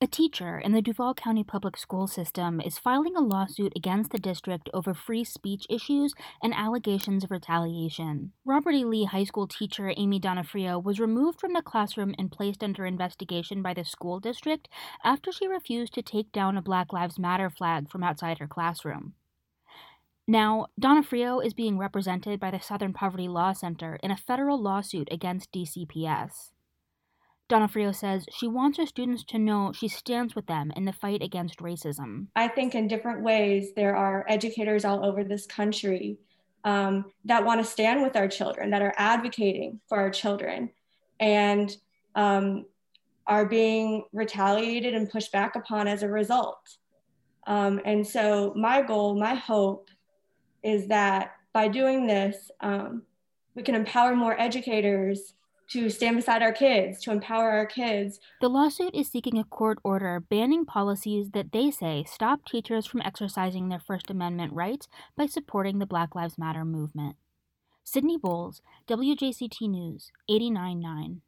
A teacher in the Duval County Public School System is filing a lawsuit against the district over free speech issues and allegations of retaliation. Robert E. Lee High School teacher Amy Donofrio was removed from the classroom and placed under investigation by the school district after she refused to take down a Black Lives Matter flag from outside her classroom. Now, Donofrio is being represented by the Southern Poverty Law Center in a federal lawsuit against DCPS. Donofrio says she wants her students to know she stands with them in the fight against racism. I think in different ways, there are educators all over this country that want to stand with our children, that are advocating for our children, and are being retaliated and pushed back upon as a result. And so my goal, my hope is that by doing this, we can empower more educators to stand beside our kids, to empower our kids. The lawsuit is seeking a court order banning policies that they say stop teachers from exercising their First Amendment rights by supporting the Black Lives Matter movement. Sydney Bowles, WJCT News, 89.9.